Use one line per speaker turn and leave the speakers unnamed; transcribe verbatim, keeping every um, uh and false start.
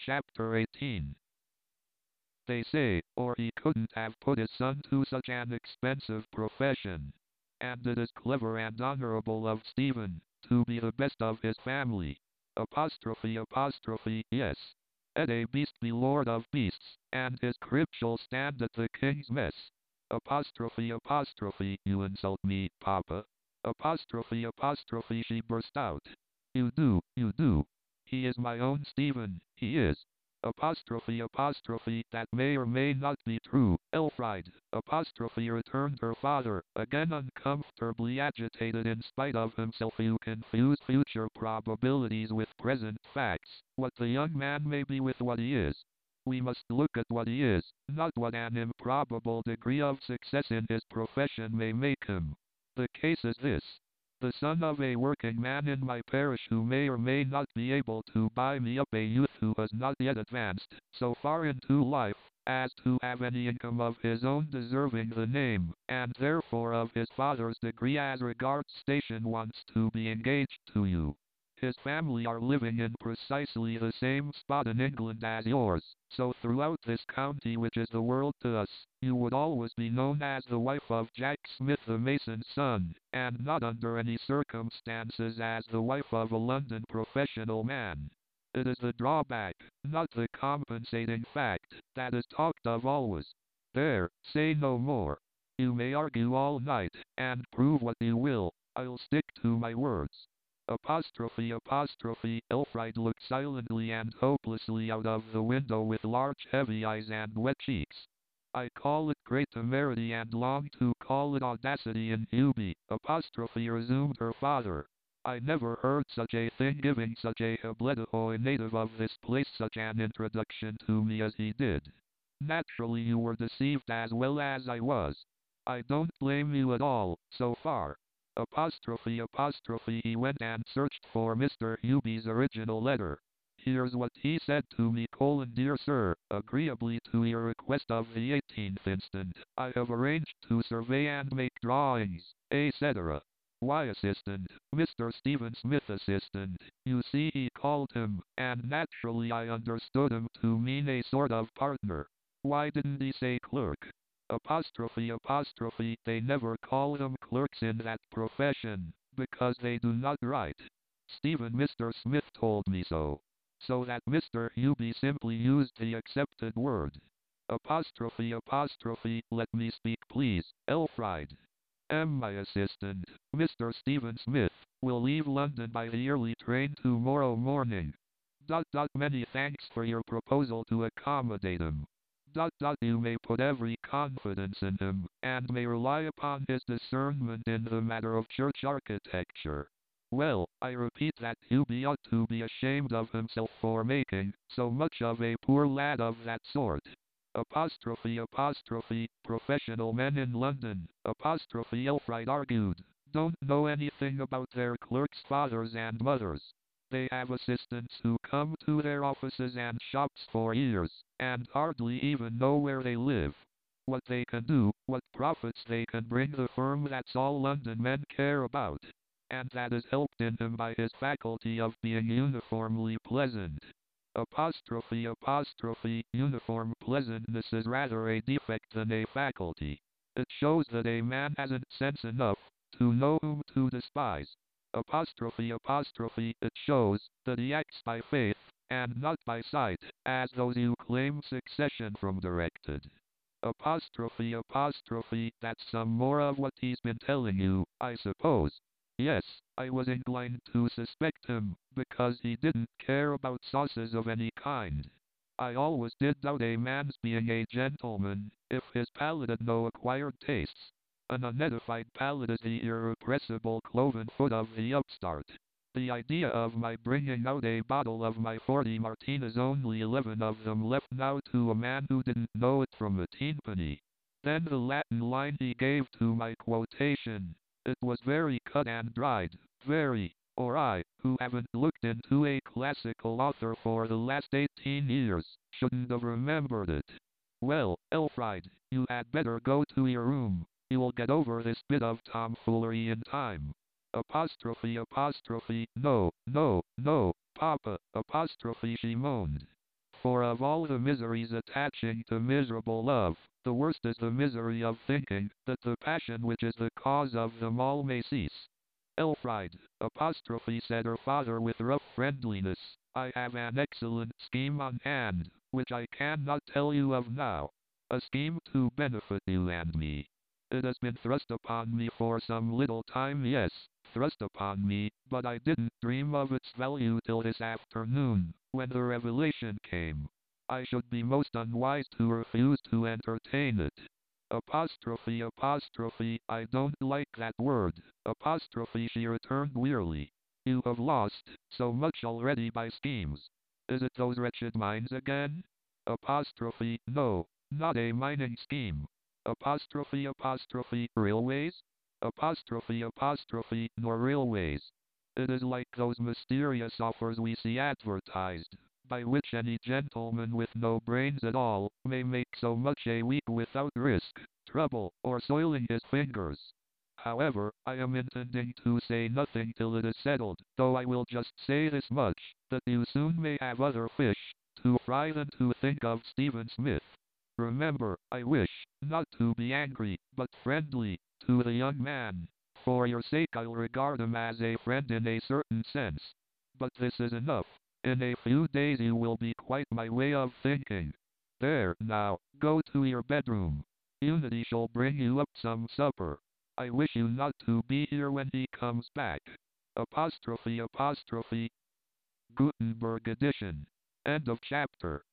Chapter eighteen. They say, or he couldn't have put his son to such an expensive profession. And it is clever and honorable of Stephen, to be the best of his family. Apostrophe apostrophe, yes. Et a beast be lord of beasts, and his crib shall stand at the king's mess. Apostrophe apostrophe, you insult me, papa. Apostrophe apostrophe, she burst out. You do, you do. He is my own Stephen, he is. Apostrophe apostrophe, that may or may not be true, Elfried. Apostrophe, returned her father, again uncomfortably agitated in spite of himself. You confuse future probabilities with present facts, what the young man may be with what he is. We must look at what he is, not what an improbable degree of success in his profession may make him. The case is this. The son of a working man in my parish who may or may not be able to buy me up a youth who has not yet advanced so far into life as to have any income of his own deserving the name, and therefore of his father's degree as regards station, wants to be engaged to you. His family are living in precisely the same spot in England as yours, so throughout this county, which is the world to us, you would always be known as the wife of Jack Smith the mason's son, and not under any circumstances as the wife of a London professional man. It is the drawback, not the compensating fact, that is talked of always. There, say no more. You may argue all night, and prove what you will, I'll stick to my words. Apostrophe apostrophe, Elfried looked silently and hopelessly out of the window with large heavy eyes and wet cheeks. I call it great temerity and long to call it audacity in Hubie, apostrophe, resumed her father. I never heard such a thing, giving such a Hebledohoi native of this place such an introduction to me as he did. Naturally you were deceived as well as I was. I don't blame you at all, so far. Apostrophe apostrophe, he went and searched for Mister Hubie's original letter. Here's what he said to me, colon, dear sir, agreeably to your request of the eighteenth instant, I have arranged to survey and make drawings, et cetera. Why, assistant, Mister Stephen Smith, assistant, you see he called him, and naturally I understood him to mean a sort of partner. Why didn't he say clerk? Apostrophe apostrophe, they never call them clerks in that profession, because they do not write. Stephen, Mister Smith told me so. So that Mister Hubie simply used the accepted word. Apostrophe apostrophe, let me speak please, Elfried. M. My assistant, Mister Stephen Smith, will leave London by the early train tomorrow morning. Dot dot, many thanks for your proposal to accommodate him. Dot dot, you may put every confidence in him, and may rely upon his discernment in the matter of church architecture. Well, I repeat that Hubie ought to be ashamed of himself for making so much of a poor lad of that sort. Apostrophe apostrophe, professional men in London, apostrophe, Elfried argued, don't know anything about their clerks' fathers and mothers. They have assistants who come to their offices and shops for years, and hardly even know where they live. What they can do, what profits they can bring the firm, that's all London men care about. And that is helped in him by his faculty of being uniformly pleasant. Apostrophe apostrophe, uniform pleasantness is rather a defect than a faculty. It shows that a man hasn't sense enough to know whom to despise. Apostrophe apostrophe, it shows that he acts by faith, and not by sight, as those who claim succession from directed. Apostrophe apostrophe, that's some more of what he's been telling you, I suppose. Yes, I was inclined to suspect him, because he didn't care about sauces of any kind. I always did doubt a man's being a gentleman, if his palate had no acquired tastes. An unedified palate is the irrepressible cloven foot of the upstart. The idea of my bringing out a bottle of my forty Martinis, only eleven of them left now, to a man who didn't know it from a teenpenny. Then the Latin line he gave to my quotation. It was very cut and dried, very, or I, who haven't looked into a classical author for the last eighteen years, shouldn't have remembered it. Well, Elfried, you had better go to your room. You'll get over this bit of tomfoolery in time. Apostrophe apostrophe, no, no, no, Papa, apostrophe, she moaned. For of all the miseries attaching to miserable love, the worst is the misery of thinking that the passion which is the cause of them all may cease. Elfried, apostrophe said her father with rough friendliness, I have an excellent scheme on hand, which I cannot tell you of now. A scheme to benefit you and me. It has been thrust upon me for some little time, yes, thrust upon me, but I didn't dream of its value till this afternoon, when the revelation came. I should be most unwise to refuse to entertain it. Apostrophe apostrophe, I don't like that word. Apostrophe, she returned wearily. You have lost so much already by schemes. Is it those wretched mines again? Apostrophe, no, not a mining scheme. Apostrophe apostrophe, railways? Apostrophe apostrophe, nor railways. It is like those mysterious offers we see advertised, by which any gentleman with no brains at all may make so much a week without risk, trouble, or soiling his fingers. However, I am intending to say nothing till it is settled, though I will just say this much, that you soon may have other fish to fry than to think of Stephen Smith. Remember, I wish not to be angry, but friendly, to the young man. For your sake I'll regard him as a friend in a certain sense. But this is enough. In a few days you will be quite my way of thinking. There, now, go to your bedroom. Unity shall bring you up some supper. I wish you not to be here when he comes back. Apostrophe apostrophe. Gutenberg edition. End of chapter.